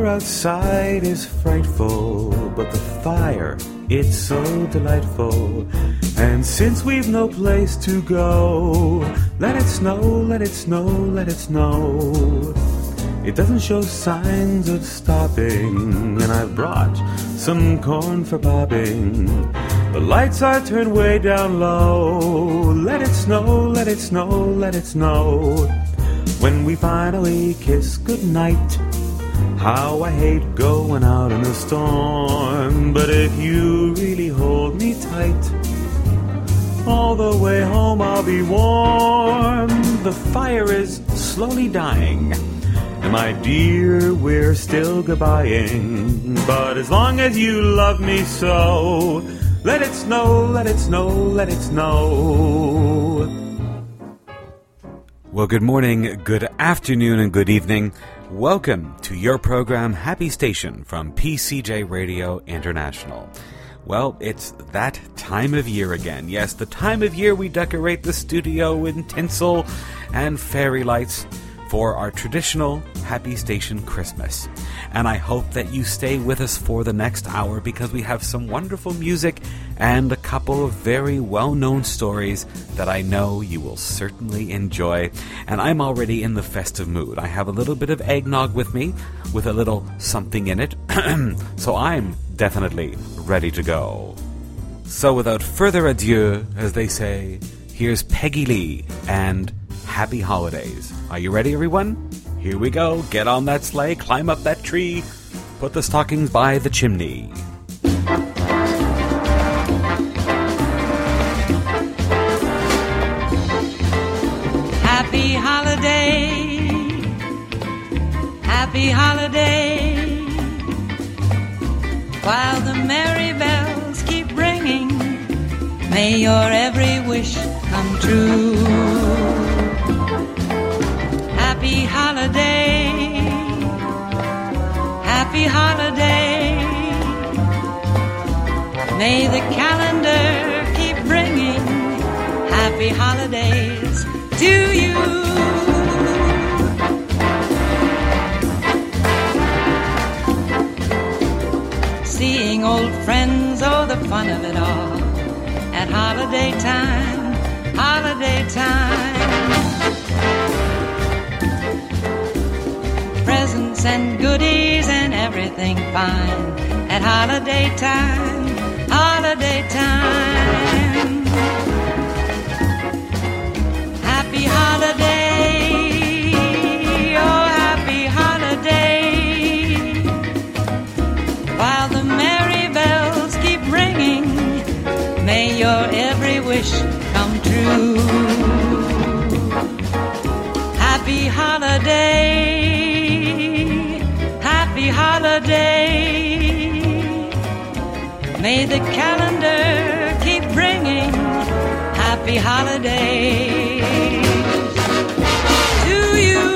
outside is frightful, but the fire, it's so delightful. And since we've no place to go, let it snow, let it snow, let it snow. It doesn't show signs of stopping, and I've brought some corn for popping. The lights are turned way down low. Let it snow, let it snow, let it snow. When we finally kiss goodnight, how I hate going out in a storm. But if you really hold me tight, all the way home I'll be warm. The fire is slowly dying, and my dear, we're still goodbying. But as long as you love me so, let it snow, let it snow, let it snow. Well, good morning, good afternoon, and good evening. Welcome to your program, Happy Station, from PCJ Radio International. Well, it's that time of year again. Yes, the time of year we decorate the studio in tinsel and fairy lights for our traditional Happy Station Christmas. And I hope that you stay with us for the next hour, because we have some wonderful music and a couple of very well-known stories that I know you will certainly enjoy. And I'm already in the festive mood. I have a little bit of eggnog with me, with a little something in it. So I'm definitely ready to go. So without further ado, as they say, here's Peggy Lee and Happy Holidays. Are you ready, everyone? Here we go. Get on that sleigh, climb up that tree, put the stockings by the chimney. Happy holiday, happy holiday, while the merry bells keep ringing, may your every wish come true. Happy holiday, happy holiday, may the calendar keep bringing happy holidays to you. Seeing old friends, oh, the fun of it all, at holiday time, holiday time. Presents and goodies and everything fine at holiday time, holiday time. Happy holiday, oh happy holiday, while the merry bells keep ringing, may your every wish come true. Happy holiday, happy holiday, may the calendar keep bringing happy holidays to you.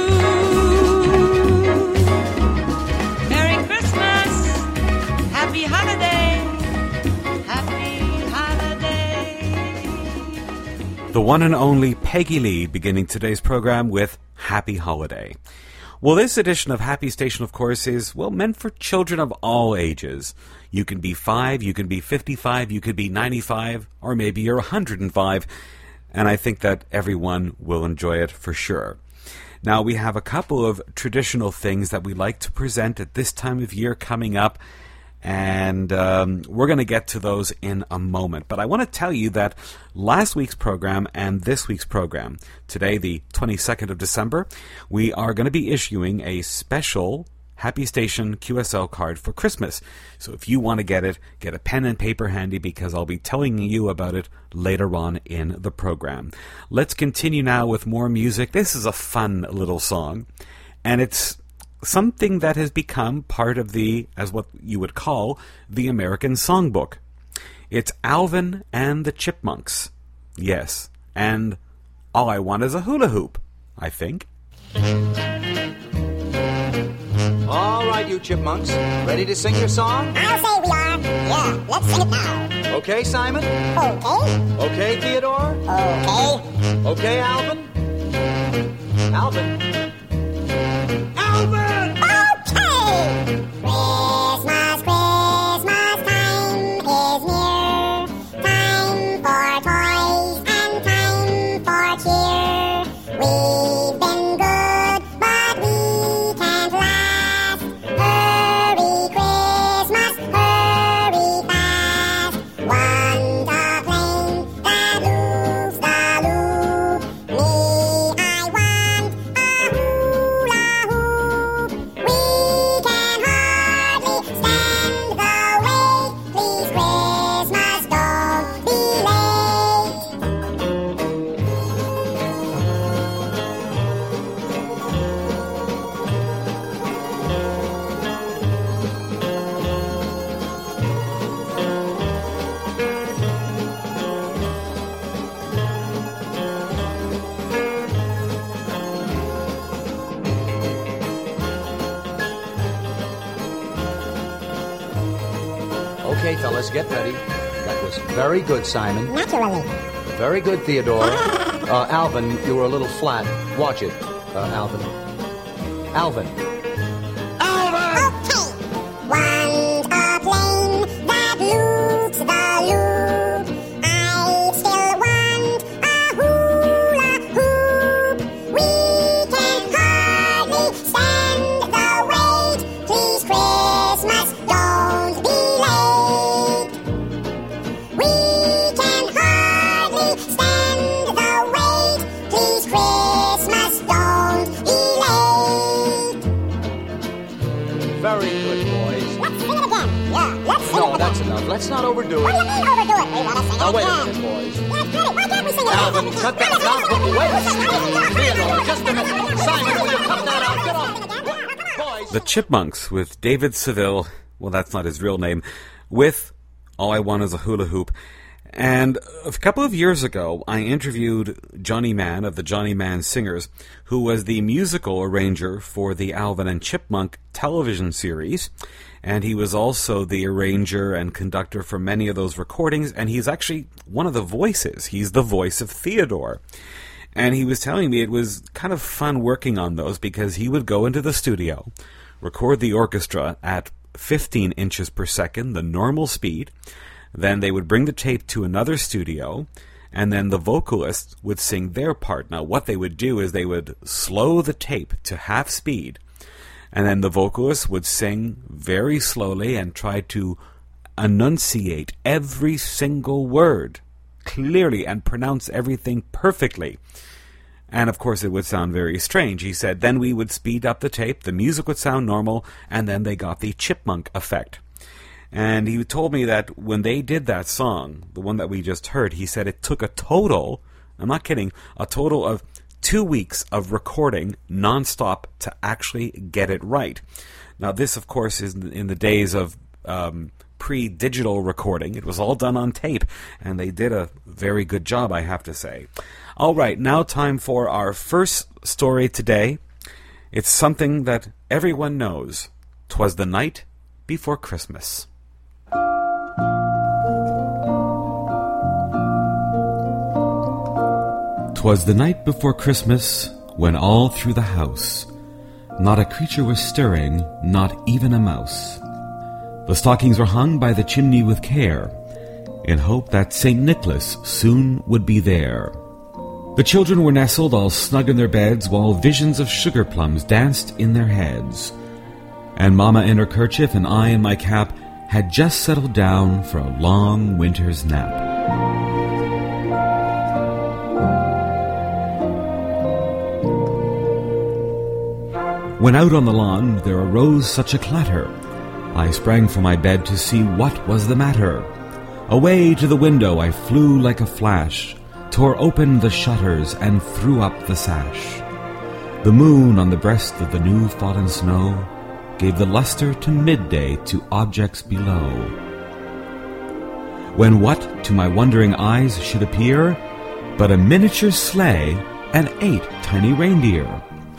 Merry Christmas, happy holiday, happy holiday. The one and only Peggy Lee beginning today's program with Happy Holiday. Well, this edition of Happy Station, of course, is, well, meant for children of all ages. You can be 5, you can be 55, you could be 95, or maybe you're 105, and I think that everyone will enjoy it for sure. Now, we have a couple of traditional things that we like to present at this time of year coming up, and we're going to get to those in a moment. But I want to tell you that last week's program and this week's program, today the 22nd of December, we are going to be issuing a special Happy Station QSL card for Christmas. So if you want to get it, get a pen and paper handy, because I'll be telling you about it later on in the program. Let's continue now with more music. This is a fun little song, and it's something that has become part of the, as what you would call, the American Songbook. It's Alvin and the Chipmunks. Yes, and All I Want Is a Hula Hoop, I think. All right, you chipmunks, ready to sing your song? I'll say we are. Yeah, let's sing it now. Okay, Simon? Okay. Okay, Theodore? Okay. Okay, Alvin? Alvin? Alvin! Okay! Alice, get ready. That was very good, Simon. Naturally. Very good, Theodore. Alvin, you were a little flat. Watch it, Alvin. Alvin. Alvin! Okay. Want a plane that loops the loop. I still want a hula hoop. We can hardly stand the wait. Please, Christmas, don't be late. We can hardly stand the wait. Please, Christmas, don't be late. Very good, boys. Let's sing it again. Yeah, let's sing it No, again. that's enough. Let's not overdo What do you it. mean overdo it? We want to sing Now, it wait a again. minute, boys. Yeah, it's pretty. Why can't we sing it Alvin, again? cut that out. Wait. Theodore, just a minute. Simon, will you cut that out? Get off. Boys. The Chipmunks with David Seville, well, that's not his real name, with All I Want Is a Hula Hoop. And a couple of years ago, I interviewed Johnny Mann of the Johnny Mann Singers, who was the musical arranger for the Alvin and Chipmunk television series. And he was also the arranger and conductor for many of those recordings, and he's actually one of the voices. He's the voice of Theodore. And he was telling me it was kind of fun working on those because he would go into the studio, record the orchestra at 15 inches per second, the normal speed. Then they would bring the tape to another studio, and then the vocalists would sing their part. Now, what they would do is they would slow the tape to half speed, and then the vocalists would sing very slowly and try to enunciate every single word clearly and pronounce everything perfectly. And of course it would sound very strange. He said then we would speed up the tape, the music would sound normal, and then they got the chipmunk effect. And he told me that when they did that song, the one that we just heard, he said it took a total, I'm not kidding, a total of 2 weeks of recording nonstop to actually get it right. Now this, of course, is in the days of pre-digital recording. It was all done on tape, and they did a very good job, I have to say. All right, now time for our first story today. It's something that everyone knows. 'Twas the night before Christmas. 'Twas the night before Christmas, when all through the house not a creature was stirring, not even a mouse. The stockings were hung by the chimney with care, in hope that St. Nicholas soon would be there. The children were nestled all snug in their beds, while visions of sugar plums danced in their heads. And Mama in her kerchief and I in my cap had just settled down for a long winter's nap. When out on the lawn there arose such a clatter, I sprang from my bed to see what was the matter. Away to the window I flew like a flash, tore open the shutters and threw up the sash. The moon on the breast of the new fallen snow gave the luster to midday to objects below. When what to my wondering eyes should appear but a miniature sleigh and 8 tiny reindeer.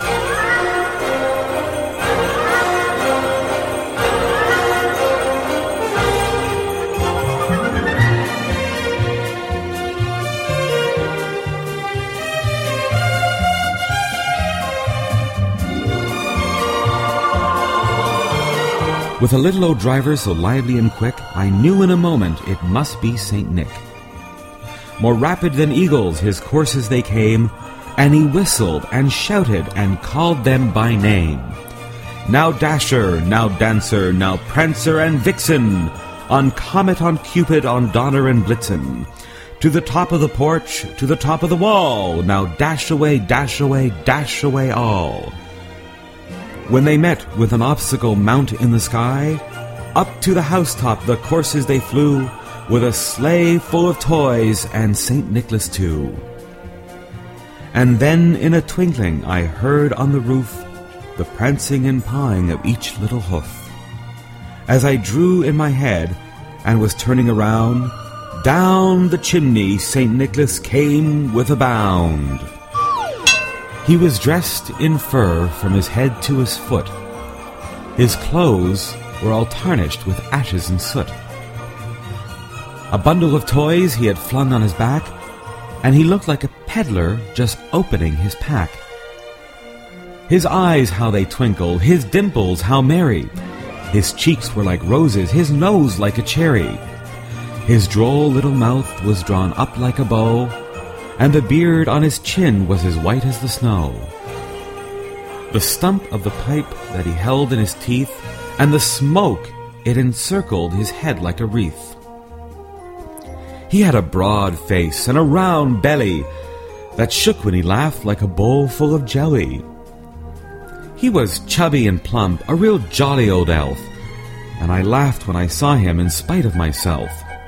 With a little old driver so lively and quick, I knew in a moment it must be St. Nick. More rapid than eagles his courses they came, and he whistled and shouted and called them by name. Now Dasher, now Dancer, now Prancer and Vixen, on Comet, on Cupid, on Donner and Blitzen. To the top of the porch, to the top of the wall, now dash away, dash away, dash away all. When they met with an obstacle mount in the sky, up to the housetop the courses they flew, with a sleigh full of toys and St. Nicholas too. And then in a twinkling I heard on the roof the prancing and pawing of each little hoof. As I drew in my head and was turning around, down the chimney St. Nicholas came with a bound. He was dressed in fur from his head to his foot. His clothes were all tarnished with ashes and soot. A bundle of toys he had flung on his back, and he looked like a peddler just opening his pack. His eyes, how they twinkled, his dimples, how merry. His cheeks were like roses, his nose like a cherry. His droll little mouth was drawn up like a bow, and the beard on his chin was as white as the snow. The stump of the pipe that he held in his teeth, and the smoke, it encircled his head like a wreath. He had a broad face and a round belly that shook when he laughed like a bowl full of jelly. He was chubby and plump, a real jolly old elf, and I laughed when I saw him in spite of myself.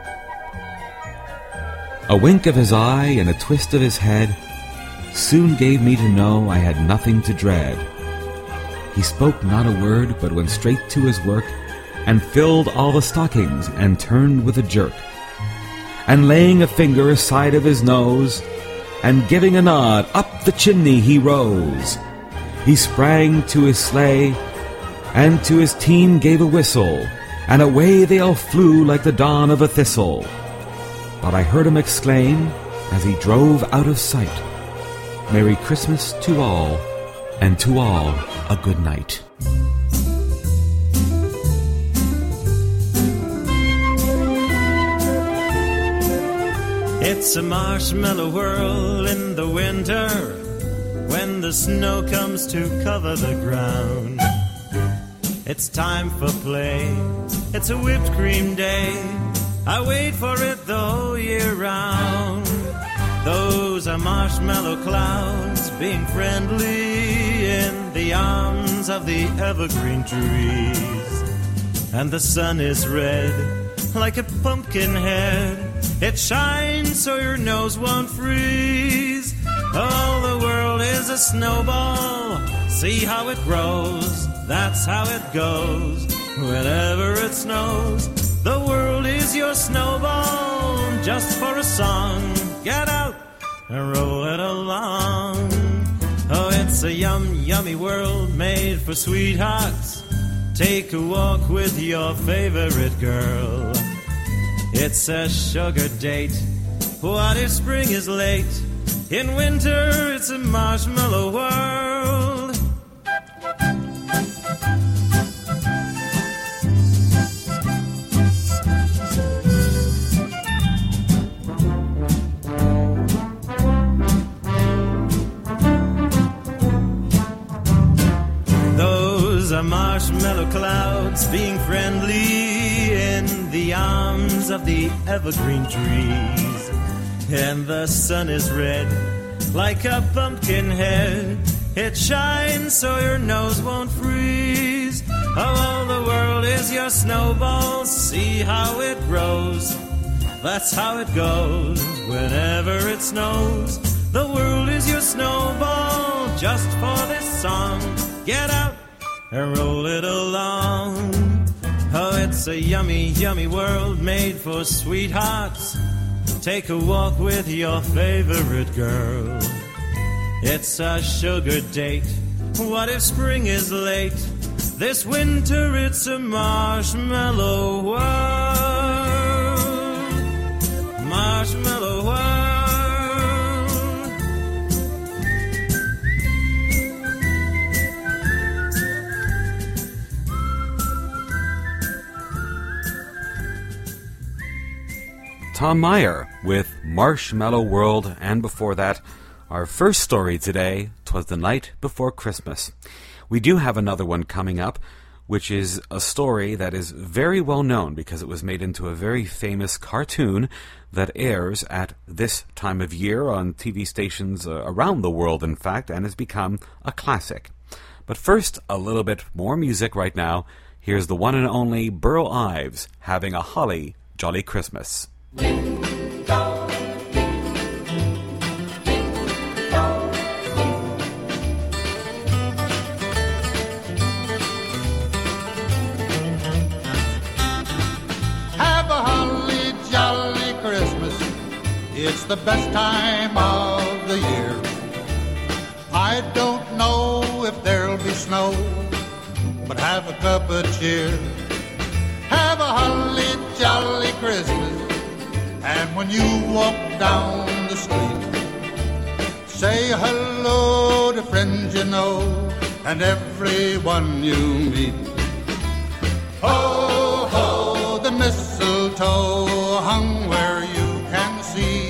A wink of his eye and a twist of his head soon gave me to know I had nothing to dread. He spoke not a word, but went straight to his work, and filled all the stockings, and turned with a jerk. And laying a finger aside of his nose, and giving a nod, up the chimney he rose. He sprang to his sleigh, and to his team gave a whistle, and away they all flew like the dawn of a thistle. But I heard him exclaim, as he drove out of sight, "Merry Christmas to all, and to all a good night." It's a marshmallow world in the winter, when the snow comes to cover the ground. It's time for play, it's a whipped cream day, I wait for it the whole year round. Those are marshmallow clouds being friendly in the arms of the evergreen trees. And the sun is red like a pumpkin head, it shines so your nose won't freeze. Oh, the world is a snowball, see how it grows, that's how it goes. Whenever it snows, the world is your snowball, just for a song, get out and roll it along. Oh, it's a yummy world made for sweethearts, take a walk with your favorite girl. It's a sugar date, what if spring is late? In winter it's a marshmallow world. Those are marshmallow clouds being friendly in the arms of the evergreen trees. And the sun is red like a pumpkin head, it shines so your nose won't freeze. Oh, the world is your snowball, see how it grows, that's how it goes. Whenever it snows, the world is your snowball, just for this song, get out and roll it along. Oh, it's a yummy world made for sweethearts, take a walk with your favorite girl. It's a sugar date, what if spring is late? This winter it's a marshmallow world. Marshmallow world. Tom Meyer with Marshmallow World, and before that, our first story today, 'Twas the Night Before Christmas. We do have another one coming up, which is a story that is very well known because it was made into a very famous cartoon that airs at this time of year on TV stations around the world, in fact, and has become a classic. But first, a little bit more music right now. Here's the one and only Burl Ives having a holly jolly Christmas. It's the best time of the year. I don't know if there'll be snow, but have a cup of cheer. Have a holly jolly Christmas. And when you walk down the street, say hello to friends you know and everyone you meet. Ho, ho, the mistletoe hung where you can see.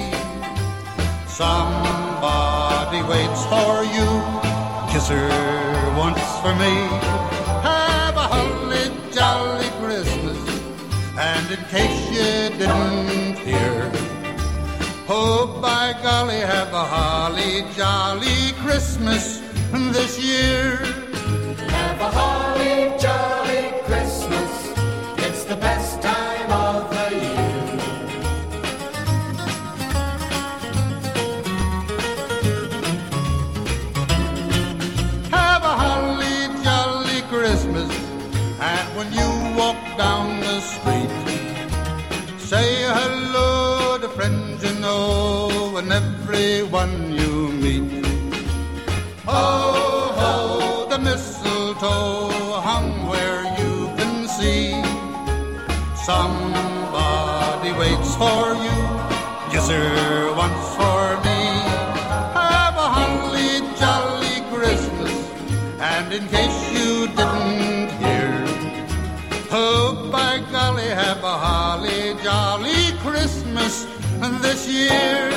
Somebody waits for you, kiss her once for me. Have a holly jolly Christmas, and in case you didn't hear, oh, by golly, have a holly jolly Christmas this year. Have a holly jolly Christmas, it's the best time of the year. Have a holly jolly Christmas, and when you walk down the street, say hello to friends you know and everyone you meet. Ho, ho, the mistletoe hung where you can see. Somebody waits for you, kiss her once for me. Have a holly jolly Christmas, and in case you didn't hear, oh, by golly, have a holly jolly Christmas this year.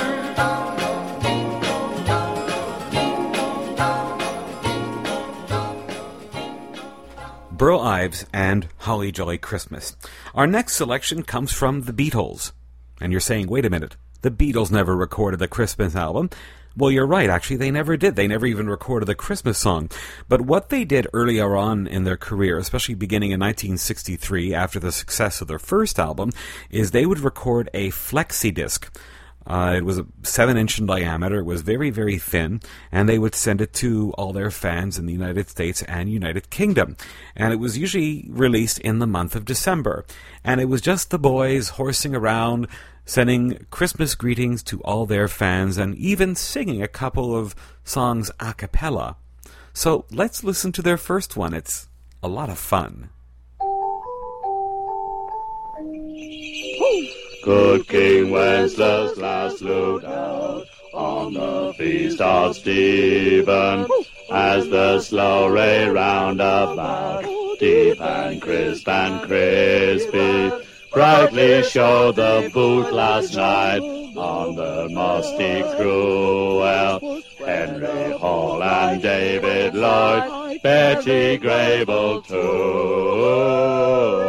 Burl Ives and Holly Jolly Christmas. Our next selection comes from the Beatles. And you're saying, wait a minute, the Beatles never recorded a Christmas album. Well, you're right, actually, they never did. They never even recorded a Christmas song. But what they did earlier on in their career, especially beginning in 1963, after the success of their first album, is they would record a flexi disc. It was a 7-inch in diameter. It was very, very thin, and they would send it to all their fans in the United States and United Kingdom. And it was usually released in the month of December. And it was just the boys horsing around, sending Christmas greetings to all their fans, and even singing a couple of songs a cappella. So let's listen to their first one. It's a lot of fun. Good King Wenceslas last looked out on the feast of Stephen, as the slow ray round about, deep and crisp and crispy, brightly showed the boot last night on the musty cruel. Henry Hall and David Lloyd, Betty Grable too.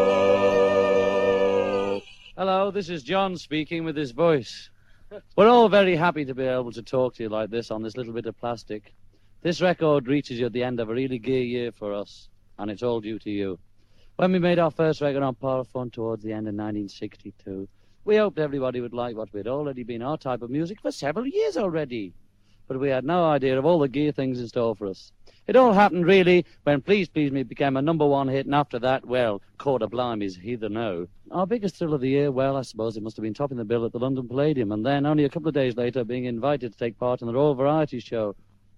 Hello, this is John speaking with his voice. We're all very happy to be able to talk to you like this on this little bit of plastic. This record reaches you at the end of a really gay year for us, and it's all due to you. When we made our first record on Power of Fun towards the end of 1962, we hoped everybody would like what had already been our type of music for several years already. But we had no idea of all the gay things in store for us. It all happened, really, when Please Please Me became a #1 hit, and after that, well, Quarter Blimey's Heather No. Our biggest thrill of the year, well, I suppose it must have been topping the bill at the London Palladium, and then, only a couple of days later, being invited to take part in the Royal Variety Show.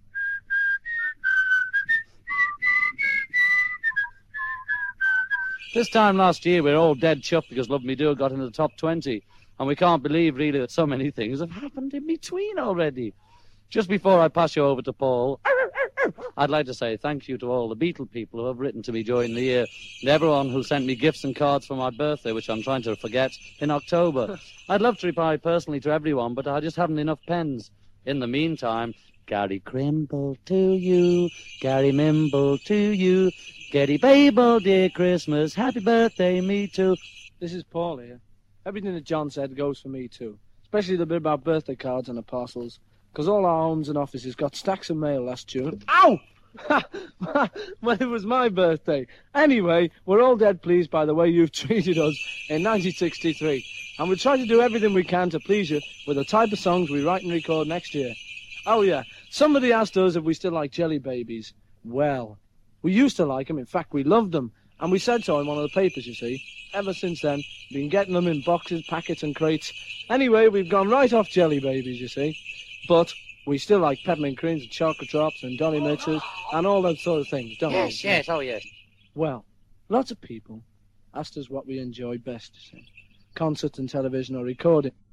This time last year, we were all dead chuffed because Love Me Do got into the top 20, and we can't believe, really, that so many things have happened in between already. Just before I pass you over to Paul, I'd like to say thank you to all the Beatle people who have written to me during the year, and everyone who sent me gifts and cards for my birthday, which I'm trying to forget, in October. I'd love to reply personally to everyone, but I just haven't enough pens. In the meantime, Gary Crimble to you, Gary Mimble to you, Getty Babel, dear Christmas, happy birthday, me too. This is Paul here. Everything that John said goes for me too, especially the bit about birthday cards and the parcels, because all our homes and offices got stacks of mail last June. Ow! Well, it was my birthday. Anyway, we're all dead pleased by the way you've treated us in 1963, and we'll try to do everything we can to please you with the type of songs we write and record next year. Oh yeah, somebody asked us if we still like Jelly Babies. Well, we used to like them. In fact, we loved them, and we said so in one of the papers, you see. Ever since then, we've been getting them in boxes, packets and crates. Anyway, we've gone right off Jelly Babies, you see. But we still like Peppermint Creams and Chocolate Drops and Dolly Mitchers and all those sort of things, don't we? Yes, oh yes. Well, lots of people asked us what we enjoy best, you see. Concert and television or recording.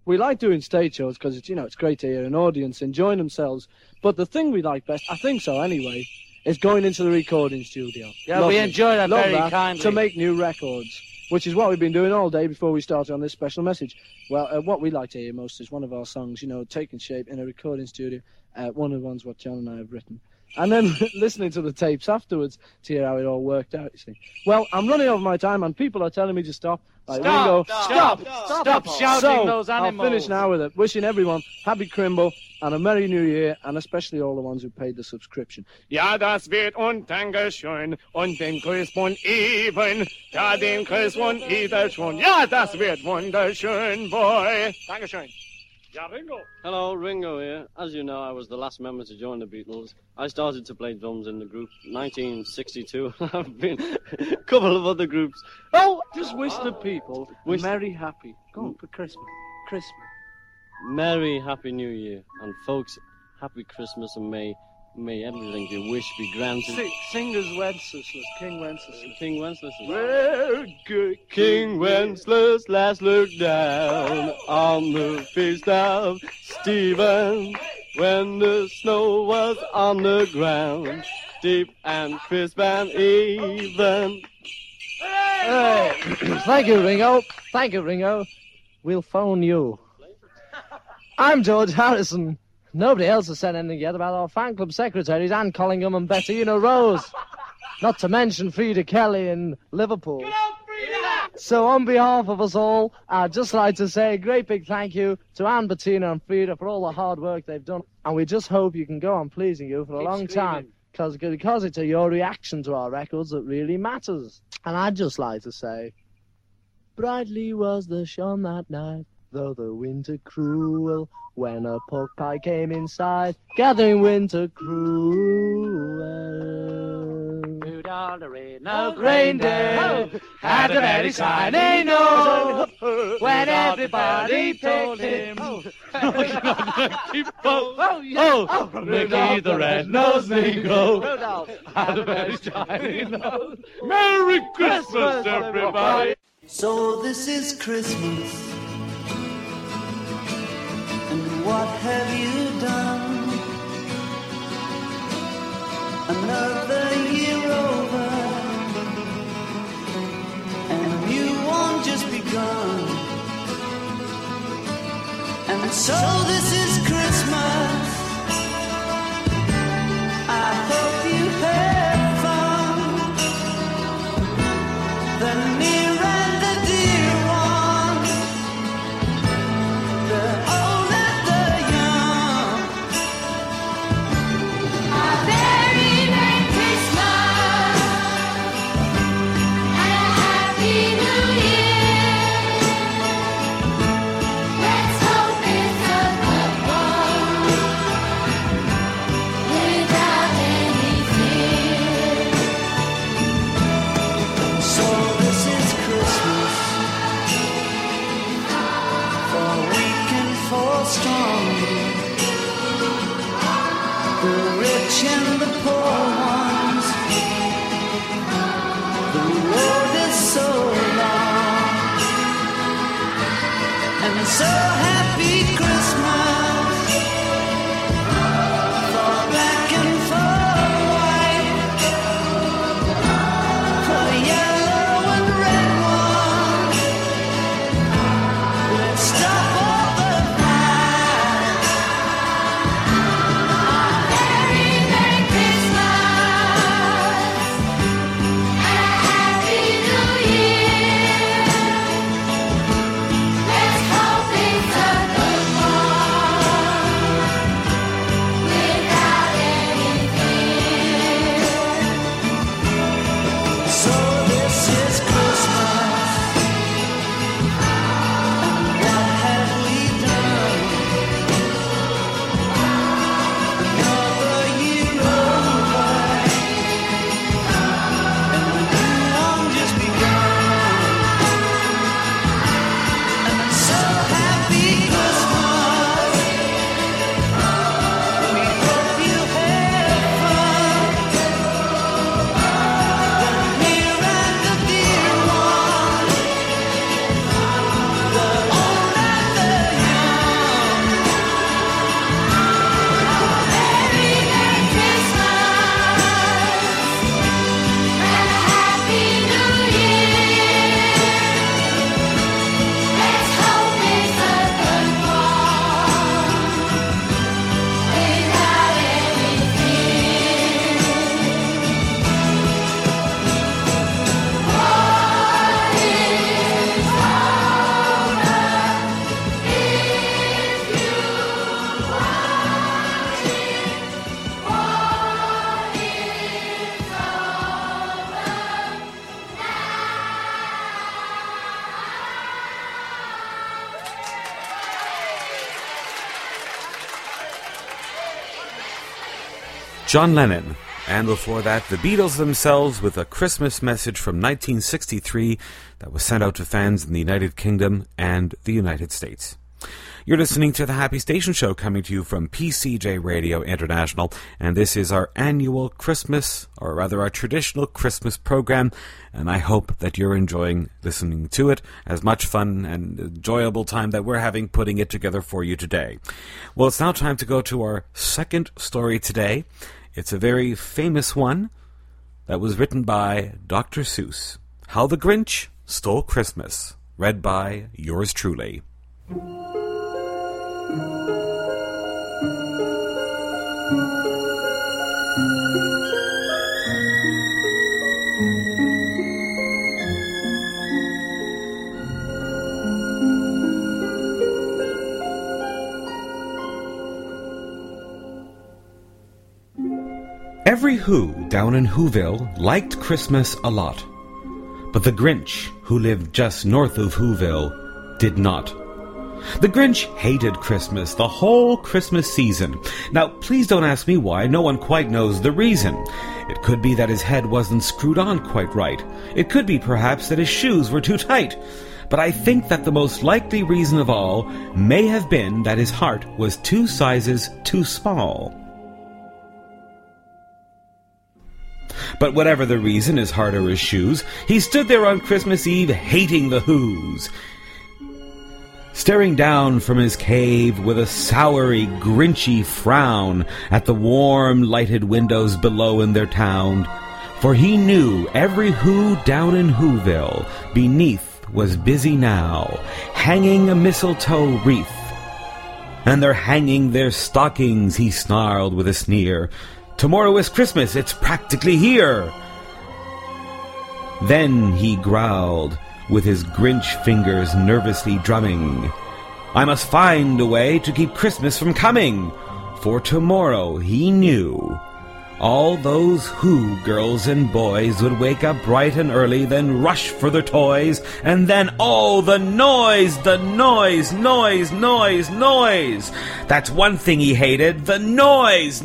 We like doing stage shows because it's great to hear an audience enjoying themselves. But the thing we like best, I think so anyway, is going into the recording studio. Yeah, we enjoy that Love very that, kindly. to make new records, which is what we've been doing all day before we started on this special message. Well, what we like to hear most is one of our songs, taking shape in a recording studio. One of the ones what John and I have written. And then listening to the tapes afterwards to hear how it all worked out, you see. Well, I'm running over my time, and people are telling me to stop. Like Ringo, stop shouting so, those animals. I'll finish now with it. Wishing everyone happy Crimble and a Merry New Year, and especially all the ones who paid the subscription. Ja, das wird und Dankeschön und den grüßt man eben, ja, den grüßt man wieder schon. Ja, das wird wunderschön, boy. Dankeschön. Ja, Ringo. Hello, Ringo here. As you know, I was the last member to join the Beatles. I started to play drums in the group 1962. I've been a couple of other groups. Oh, just wish the people Merry Happy. Go on, for Christmas. Merry Happy New Year. And folks, Happy Christmas, and may everything you wish be granted. Sing as Wenceslas, King Wenceslas. King Wenceslas. Well, good King Wenceslas last looked down on the feast of Stephen, when the snow was on the ground, deep and crisp and even. Hey, thank you, Ringo. We'll phone you. I'm George Harrison. Nobody else has said anything yet about our fan club secretaries, Anne Collingham and Bettina Rose. Not to mention Frida Kelly in Liverpool. Get out, Frida! So on behalf of us all, I'd just like to say a great big thank you to Anne, Bettina and Frida for all the hard work they've done. And we just hope you can go on pleasing you for a long time. Because it's your reaction to our records that really matters. And I'd just like to say, brightly was the sun that night, though the winter cruel, when a pork pie came inside, gathering winter cruel. Rudolph the red-nosed Reindeer had a very shiny nose, when everybody told him, Mickey the red-nosed Negro Rudolph had a very shiny nose. Merry Christmas, everybody. So this is Christmas. And what have you done? Another year over, and a new one just begun. And so this is Christmas. I hope you had fun. The near and the dear ones, the old and the young. A very Merry Christmas and a Happy New Year. Let's hope it's a good one without any fear. So this is Christmas, for weak and for strong, the rich and the poor ones. The road is so long, and so happy Christmas for black and for white, for yellow and red ones. Let's stop all the fight. Very Merry Christmas and a Happy New Year. Let's hope it's John Lennon, and before that, the Beatles themselves with a Christmas message from 1963 that was sent out to fans in the United Kingdom and the United States. You're listening to the Happy Station Show, coming to you from PCJ Radio International, and this is our annual Christmas, or rather our traditional Christmas program, and I hope that you're enjoying listening to it, as much fun and enjoyable time that we're having putting it together for you today. Well, it's now time to go to our second story today. It's a very famous one that was written by Dr. Seuss, How the Grinch Stole Christmas, read by yours truly. Every Who down in Whoville liked Christmas a lot, but the Grinch, who lived just north of Whoville, did not. The Grinch hated Christmas the whole Christmas season. Now, please don't ask me why. No one quite knows the reason. It could be that his head wasn't screwed on quite right. It could be perhaps that his shoes were too tight. But I think that the most likely reason of all may have been that his heart was 2 sizes too small. But whatever the reason, his heart or his shoes, he stood there on Christmas Eve hating the Whos, staring down from his cave with a soury, grinchy frown at the warm, lighted windows below in their town. For he knew every Who down in Whoville beneath was busy now, hanging a mistletoe wreath. And they're hanging their stockings, he snarled with a sneer. Tomorrow is Christmas, it's practically here. Then he growled, with his Grinch fingers nervously drumming, I must find a way to keep Christmas from coming. For tomorrow, he knew, all those Who girls and boys would wake up bright and early, then rush for their toys, and then, oh, the noise! That's one thing he hated, the noise!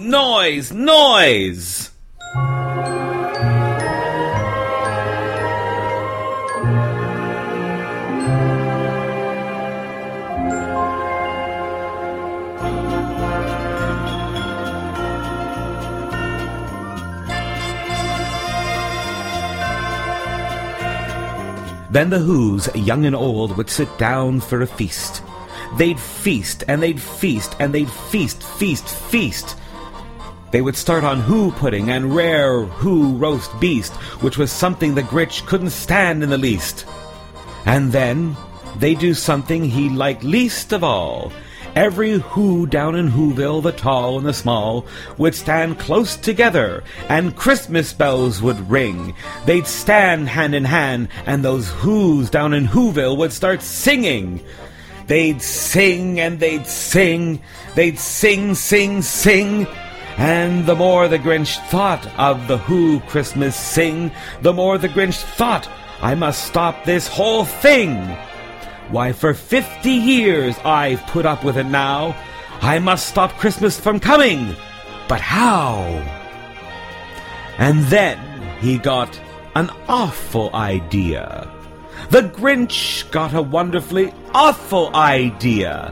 Then the Whos, young and old, would sit down for a feast. They'd feast, and they'd feast, and they'd feast. They would start on Who pudding and rare Who roast beast, which was something the Grinch couldn't stand in the least. And then they'd do something he liked least of all. Every Who down in Whoville, the tall and the small, would stand close together, and Christmas bells would ring. They'd stand hand in hand, and those Whos down in Whoville would start singing. They'd sing and they'd sing. They'd sing. And the more the Grinch thought of the Who Christmas sing, the more the Grinch thought, I must stop this whole thing. Why, for 50 years I've put up with it now. I must stop Christmas from coming. But how? And then he got an awful idea. The Grinch got a wonderfully awful idea.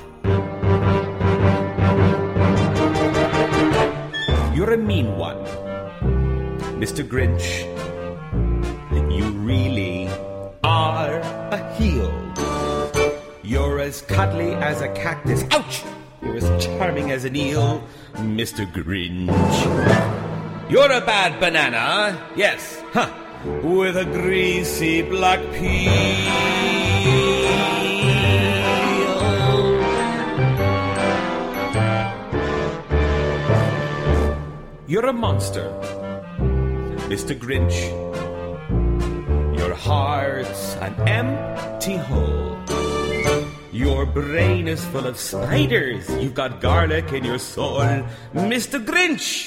You're a mean one, Mr. Grinch. You really are a heel. You're as cuddly as a cactus. Ouch! You're as charming as an eel, Mr. Grinch. You're a bad banana, yes, with a greasy black peel. You're a monster, Mr. Grinch. Your heart's an empty hole. Your brain is full of spiders. You've got garlic in your soul, Mr. Grinch.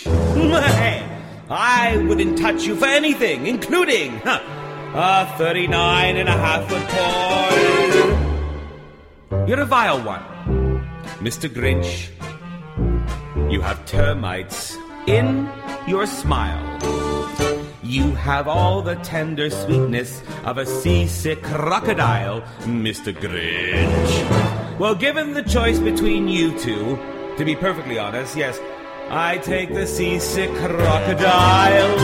I wouldn't touch you for anything, including a 39.5-foot tall. You're a vile one, Mr. Grinch. You have termites in your smile. You have all the tender sweetness of a seasick crocodile, Mr. Grinch. Well, given the choice between you two, to be perfectly honest, yes, I take the seasick crocodile.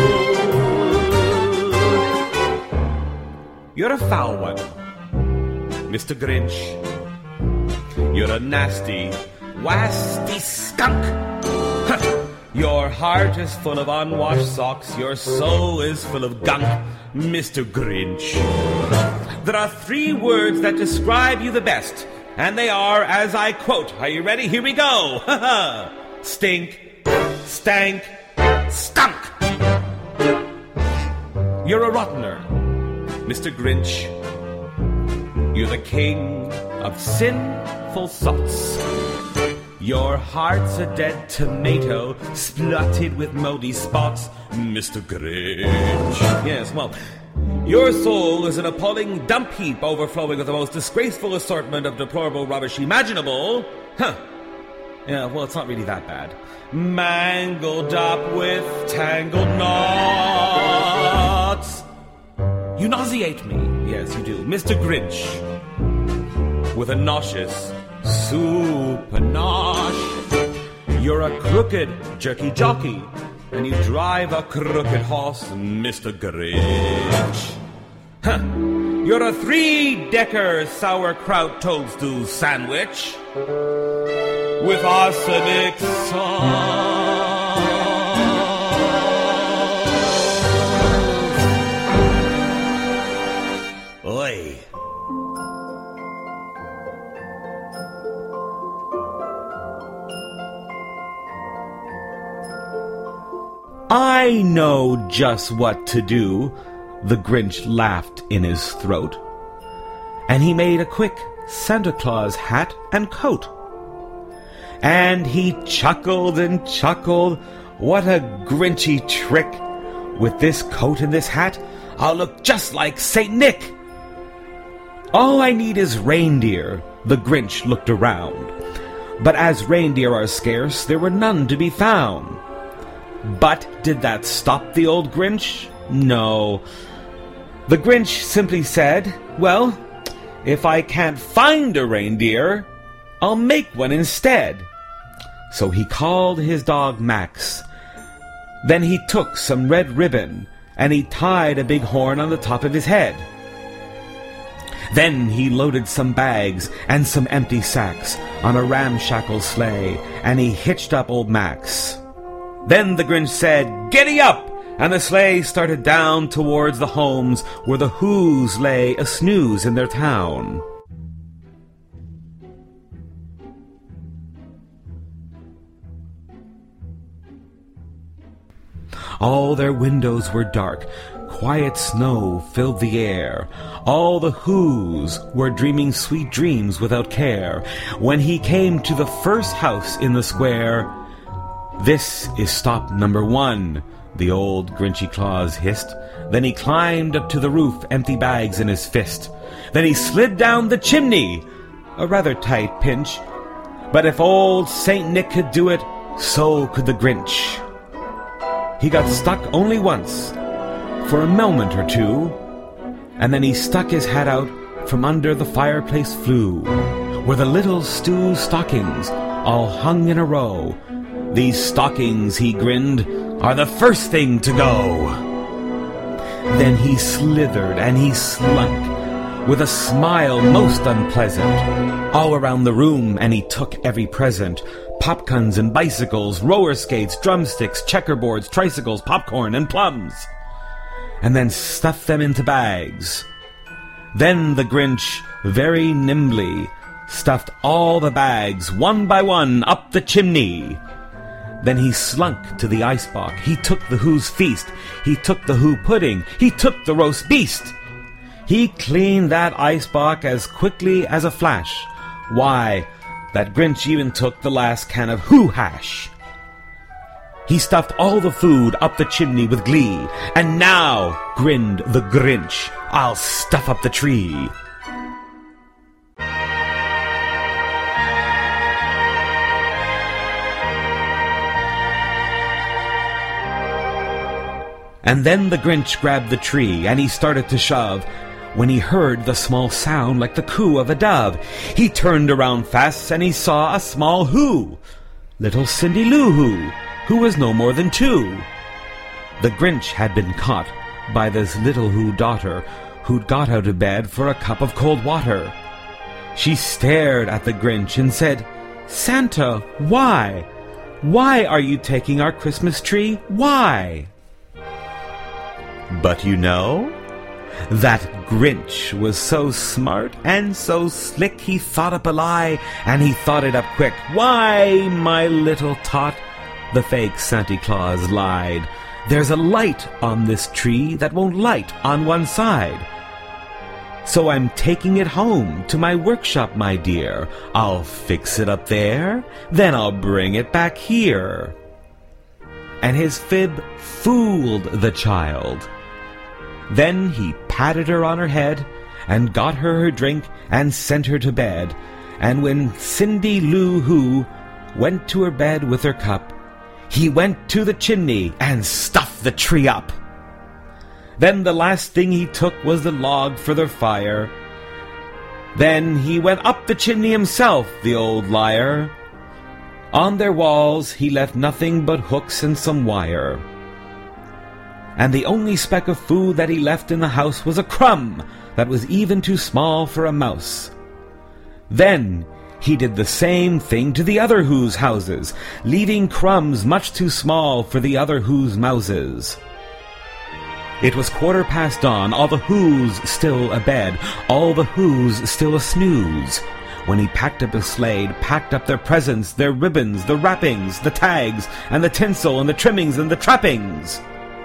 You're a foul one, Mr. Grinch. You're a nasty, wasty skunk. Your heart is full of unwashed socks. Your soul is full of gunk, Mr. Grinch. There are 3 words that describe you the best, and they are, as I quote, are you ready? Here we go. Stink, stank, skunk. You're a rottener, Mr. Grinch. You're the king of sinful thoughts. Your heart's a dead tomato, splotted with moldy spots, Mr. Grinch. Yes, well, your soul is an appalling dump heap overflowing with the most disgraceful assortment of deplorable rubbish imaginable. Huh. Yeah, well, it's not really that bad. Mangled up with tangled knots. You nauseate me. Yes, you do. Mr. Grinch. With a nauseous panache. You're a crooked jerky jockey, and you drive a crooked horse, Mr. Grinch. Huh. You're a 3-decker sauerkraut toadstool sandwich with arsenic sauce. Oi. I know just what to do, the Grinch laughed in his throat. And he made a quick Santa Claus hat and coat. And he chuckled and chuckled. What a Grinchy trick! With this coat and this hat, I'll look just like Saint Nick. All I need is reindeer. The Grinch looked around. But as reindeer are scarce, there were none to be found. But did that stop the old Grinch? No. The Grinch simply said, well, if I can't find a reindeer, I'll make one instead. So he called his dog Max. Then he took some red ribbon and he tied a big horn on the top of his head. Then he loaded some bags and some empty sacks on a ramshackle sleigh, and he hitched up old Max. Then the Grinch said, "Giddy up!" And the sleigh started down towards the homes where the Whos lay a-snooze in their town. All their windows were dark. Quiet snow filled the air. All the Whos were dreaming sweet dreams without care. When he came to the first house in the square, "This is stop number 1, the old Grinchy Claus hissed. Then he climbed up to the roof, empty bags in his fist. Then he slid down the chimney, a rather tight pinch. But if old Saint Nick could do it, so could the Grinch. He got stuck only once, for a moment or two, and then he stuck his hat out from under the fireplace flue, where the little stew stockings all hung in a row. These stockings, he grinned, are the first thing to go. Then he slithered and he slunk, with a smile most unpleasant, all around the room, and he took every present. Popguns and bicycles, roller skates, drumsticks, checkerboards, tricycles, popcorn and plums, and then stuffed them into bags. Then the Grinch, very nimbly, stuffed all the bags, one by one, up the chimney. Then he slunk to the icebox. He took the Who's feast. He took the Who pudding. He took the roast beast. He cleaned that icebox as quickly as a flash. Why, that Grinch even took the last can of Who hash. He stuffed all the food up the chimney with glee. And now, grinned the Grinch, I'll stuff up the tree. And then the Grinch grabbed the tree, and he started to shove, when he heard the small sound like the coo of a dove. He turned around fast, and he saw a small who, little Cindy Lou who was no more than 2. The Grinch had been caught by this little who daughter, who'd got out of bed for a cup of cold water. She stared at the Grinch and said, "Santa, why? Why are you taking our Christmas tree? Why?" But you know, that Grinch was so smart and so slick, he thought up a lie, and he thought it up quick. "Why, my little tot," the fake Santa Claus lied, "there's a light on this tree that won't light on one side. So I'm taking it home to my workshop, my dear. I'll fix it up there, then I'll bring it back here." And his fib fooled the child. Then he patted her on her head, and got her drink, and sent her to bed. And when Cindy Lou Who went to her bed with her cup, he went to the chimney and stuffed the tree up. Then the last thing he took was the log for their fire. Then he went up the chimney himself, the old liar. On their walls he left nothing but hooks and some wire. And the only speck of food that he left in the house was a crumb that was even too small for a mouse. Then he did the same thing to the other Who's houses, leaving crumbs much too small for the other Who's mouses. It was 1/4 dawn, all the Who's still abed, all the Who's still a snooze, when he packed up his sleigh, packed up their presents, their ribbons, the wrappings, the tags, and the tinsel, and the trimmings, and the trappings.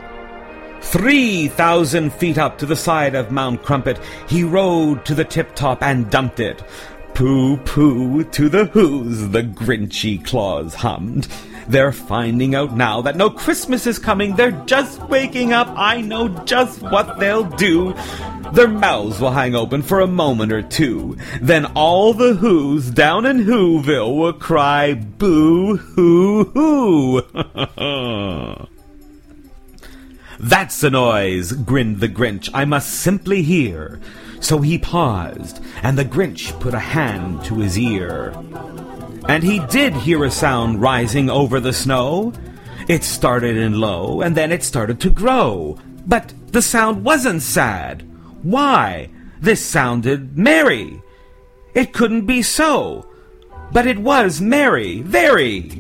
3,000 feet up to the side of Mount Crumpet, he rode to the tip-top and dumped it. "Pooh-pooh to the Who's," the Grinchy Claus hummed. "They're finding out now that no Christmas is coming. They're just waking up. I know just what they'll do. Their mouths will hang open for a moment or two. Then all the Who's down in Whoville will cry, boo-hoo-hoo." "That's the noise," grinned the Grinch, "I must simply hear." So he paused, and the Grinch put a hand to his ear. And he did hear a sound rising over the snow. It started in low, and then it started to grow. But the sound wasn't sad. Why? This sounded merry. It couldn't be so. But it was merry, very.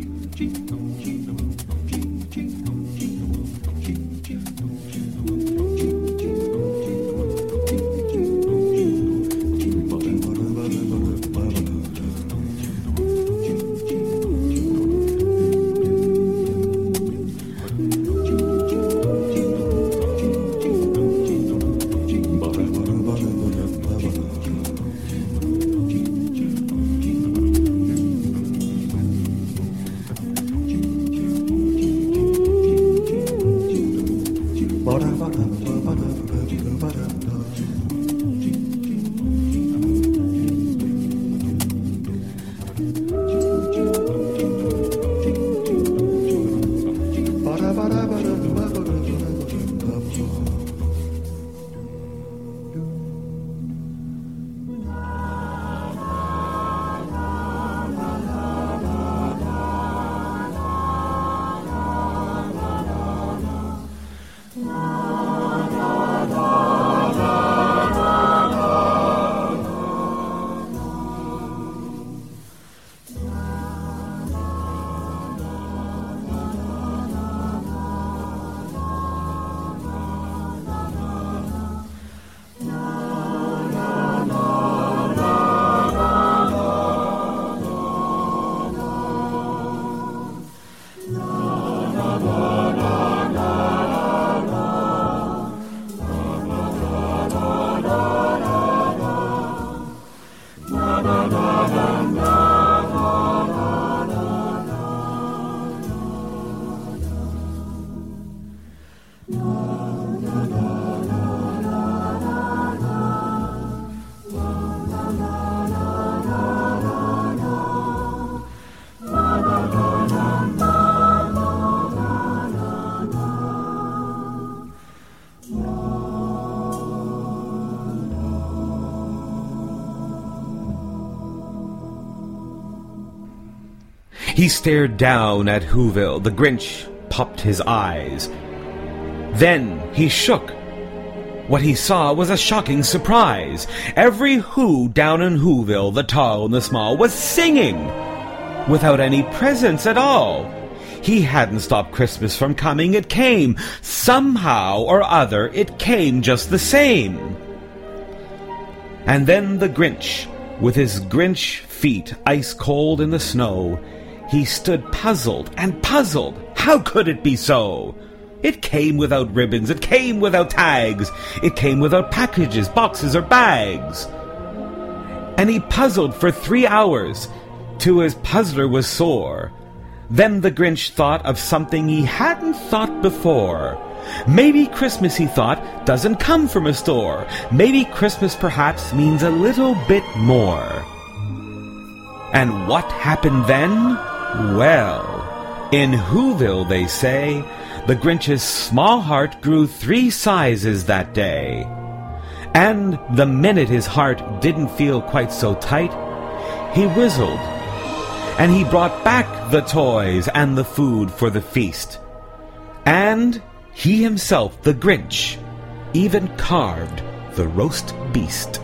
He stared down at Whoville. The Grinch popped his eyes. Then he shook. What he saw was a shocking surprise. Every Who down in Whoville, the tall and the small, was singing without any presents at all. He hadn't stopped Christmas from coming. It came. Somehow or other, it came just the same. And then the Grinch, with his Grinch feet ice cold in the snow, he stood puzzled and puzzled. How could it be so? It came without ribbons, it came without tags, it came without packages, boxes, or bags. And he puzzled for 3 hours, till his puzzler was sore. Then the Grinch thought of something he hadn't thought before. Maybe Christmas, he thought, doesn't come from a store. Maybe Christmas perhaps means a little bit more. And what happened then? Well, in Whoville, they say, the Grinch's small heart grew 3 sizes that day. And the minute his heart didn't feel quite so tight, he whistled. And he brought back the toys and the food for the feast. And he himself, the Grinch, even carved the roast beast.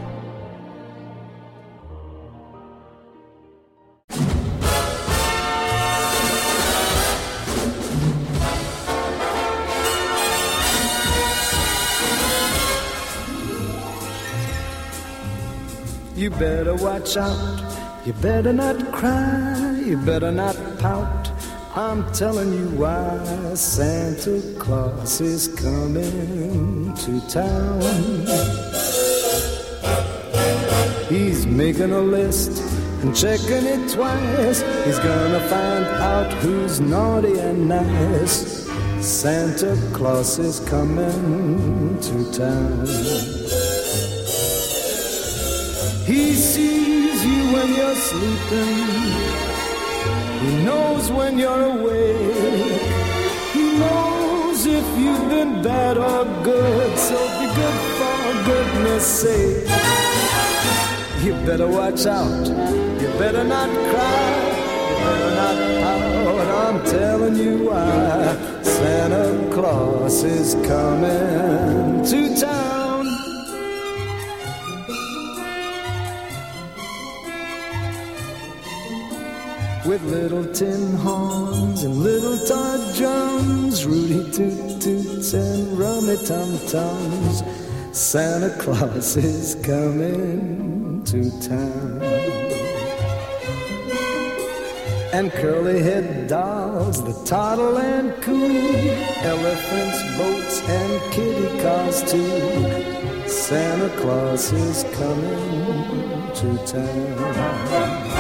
You better watch out, you better not cry, you better not pout. I'm telling you why Santa Claus is coming to town. He's making a list and checking it twice. He's gonna find out who's naughty and nice. Santa Claus is coming to town. He sees you when you're sleeping. He knows when you're awake. He knows if you've been bad or good. So be good for goodness sake. You better watch out. You better not cry. You better not pout. I'm telling you why Santa Claus is coming to town. With little tin horns and little toy drums, Rudy toot toots and rummy tum tums, Santa Claus is coming to town. And curly-head dolls that toddle and coo, elephants, boats, and kitty cars too, Santa Claus is coming to town.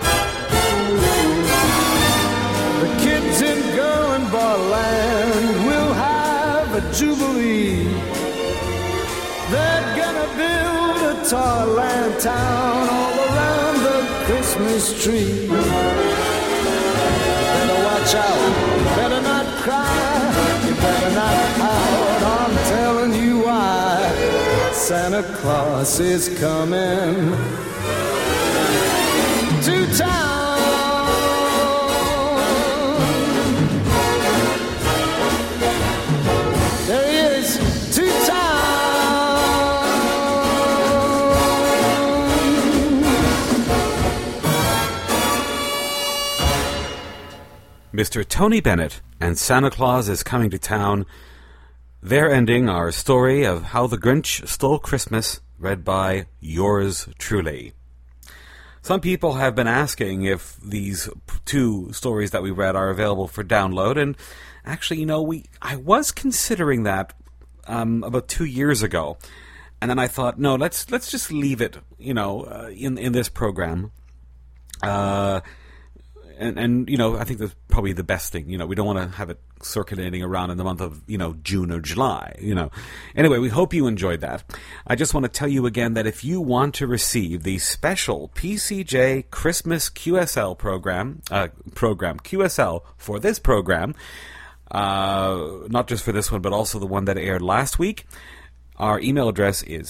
The kids in girl and boy land will have a jubilee. They're gonna build a toyland town all around the Christmas tree. Better watch out, you better not cry, you better not pout. I'm telling you why Santa Claus is coming to town. Mr. Tony Bennett and Santa Claus is Coming to Town. They're ending our story of How the Grinch Stole Christmas, read by yours truly. Some people have been asking if these 2 stories that we read are available for download, and actually, I was considering that about 2 years ago, and then I thought, no, let's just leave it, in this program. And I think that's probably the best thing. We don't want to have it circulating around in the month of, June or July, Anyway, we hope you enjoyed that. I just want to tell you again that if you want to receive the special PCJ Christmas QSL program QSL for this program, not just for this one, but also the one that aired last week, our email address is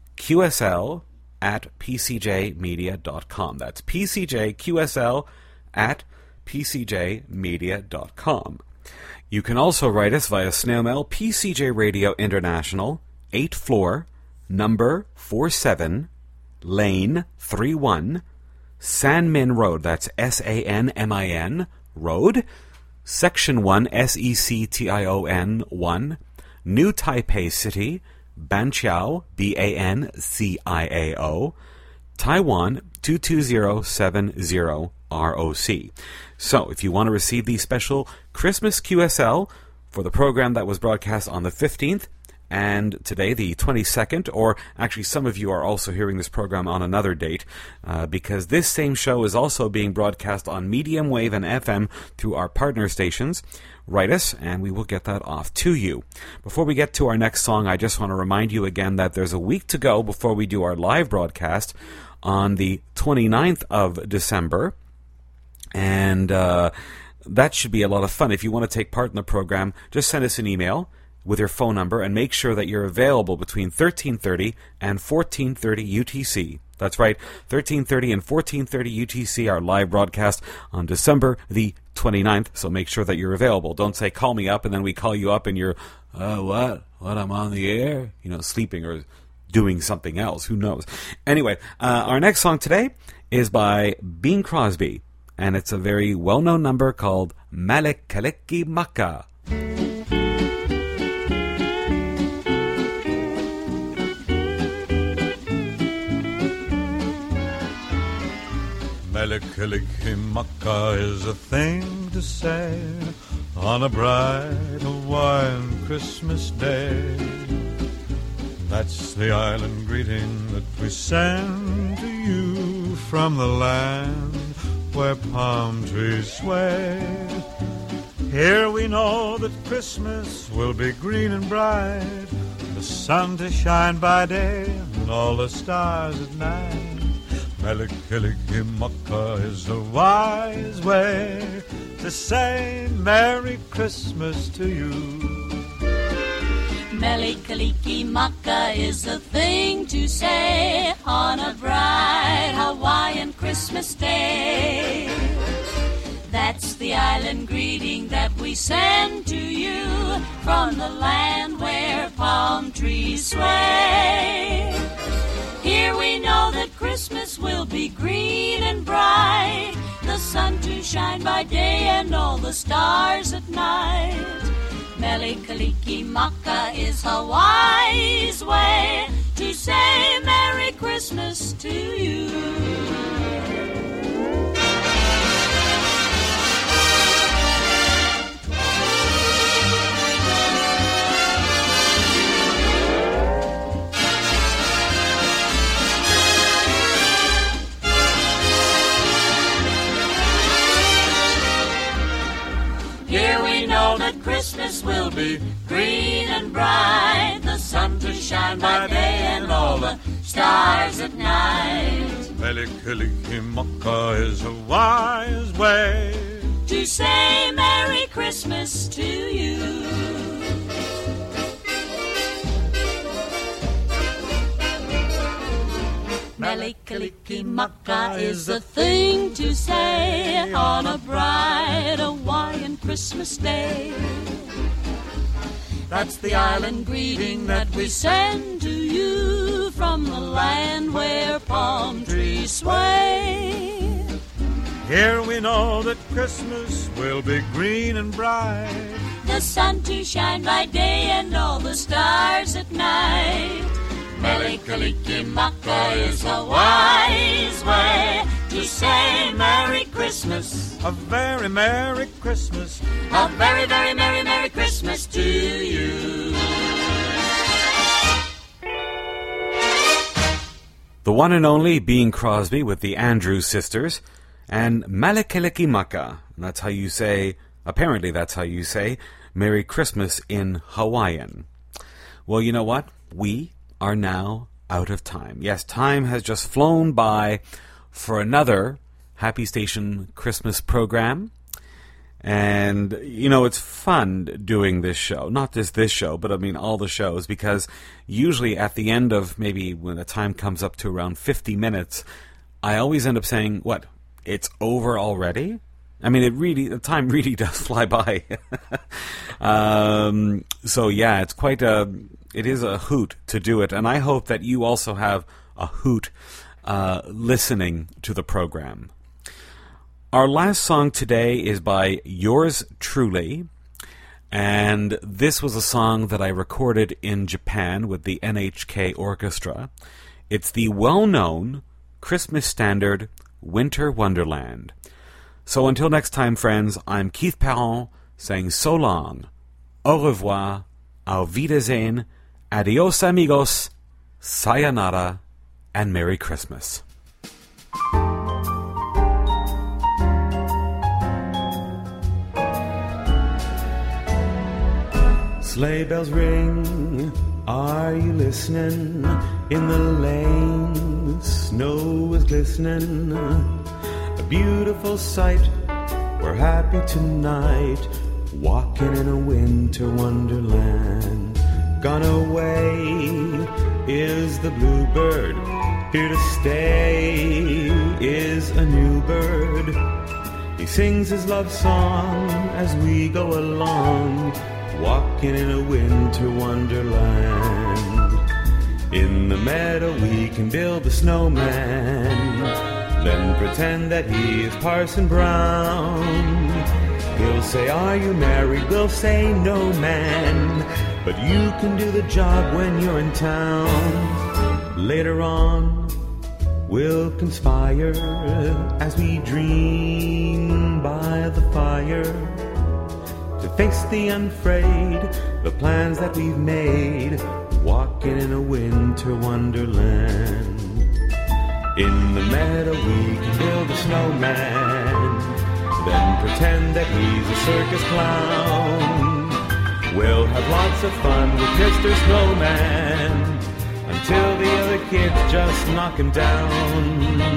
pcjqsl@pcjmedia.com. That's pcjqsl at pcjmedia.com. You can also write us via snail mail, PCJ Radio International, 8th floor, number 47, Lane 31, Sanmin Road, that's Sanmin Road, Section 1, Section 1, New Taipei City, Banqiao, Banciao, Taiwan 22070 ROC. So, if you want to receive the special Christmas QSL for the program that was broadcast on the 15th, and today, the 22nd, or actually some of you are also hearing this program on another date, because this same show is also being broadcast on medium wave and FM through our partner stations. Write us, and we will get that off to you. Before we get to our next song, I just want to remind you again that there's a week to go before we do our live broadcast on the 29th of December, and that should be a lot of fun. If you want to take part in the program, just send us an email with your phone number and make sure that you're available between 13:30 and 14:30 UTC. That's right, 13:30 and 14:30 UTC, our live broadcast on December the 29th, so make sure that you're available. Don't say, call me up, and then we call you up and you're, what, I'm on the air? Sleeping or doing something else, who knows. Anyway, our next song today is by Bing Crosby, and it's a very well-known number called Mele Kalikimaka. Mele Kalikimaka is a thing to say on a bright Hawaiian Christmas day. That's the island greeting that we send to you from the land where palm trees sway. Here we know that Christmas will be green and bright, the sun to shine by day and all the stars at night. Mele Kalikimaka is a wise way to say Merry Christmas to you. Mele Kalikimaka is a thing to say on a bright Hawaiian Christmas day. That's the island greeting that we send to you from the land where palm trees sway. Here we know that Christmas will be green and bright, the sun to shine by day and all the stars at night. Mele Kalikimaka is Hawaii's way to say Merry Christmas to you. Here we know that Christmas will be green and bright, the sun to shine by day and all the stars at night. Mele Kalikimaka is a wise way to say Merry Christmas to you. Mele Kalikimaka is a thing to say on a bright Hawaiian Christmas day. That's the island greeting that we send to you from the land where palm trees sway. Here we know that Christmas will be green and bright, the sun to shine by day and all the stars at night. Mele Kalikimaka is a wise way to say Merry Christmas. A very Merry Christmas. A very, very Merry, Merry Christmas to you. The one and only Bing Crosby with the Andrews Sisters, and Mele Kalikimaka. That's how you say, apparently that's how you say, Merry Christmas in Hawaiian. Well, you know what? We are now out of time. Yes, time has just flown by for another Happy Station Christmas program. And, it's fun doing this show. Not just this show, but I mean all the shows, because usually at the end of maybe when the time comes up to around 50 minutes, I always end up saying, it's over already. I mean, the time really does fly by. So yeah, it is a hoot to do it, and I hope that you also have a hoot listening to the program. Our last song today is by yours truly, and this was a song that I recorded in Japan with the NHK Orchestra. It's the well-known Christmas standard Winter Wonderland. So until next time, friends, I'm Keith Perron saying so long, au revoir, auf Wiedersehen, adios amigos, sayonara, and Merry Christmas. Sleigh bells ring, are you listening? In the lane, the snow is glistening. A beautiful sight, we're happy tonight, walking in a winter wonderland. Gone away is the bluebird, here to stay is a new bird. He sings his love song as we go along, walking in a winter wonderland. In the meadow we can build a snowman, then pretend that he is Parson Brown. He'll say, are you married? We'll say, no, man, but you can do the job when you're in town. Later on, we'll conspire as we dream by the fire, to face the unafraid, the plans that we've made, walking in a winter wonderland. In the meadow we can build a snowman, then pretend that he's a circus clown. We'll have lots of fun with Mr. Snowman, until the other kids just knock him down.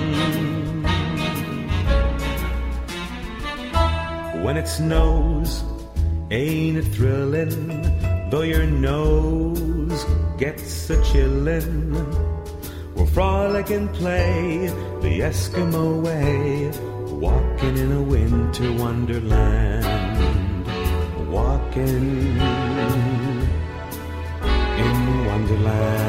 When it snows, ain't it thrilling, though your nose gets a chillin'. We'll frolic and play the Eskimo way, walking in a winter wonderland, walking in Wonderland.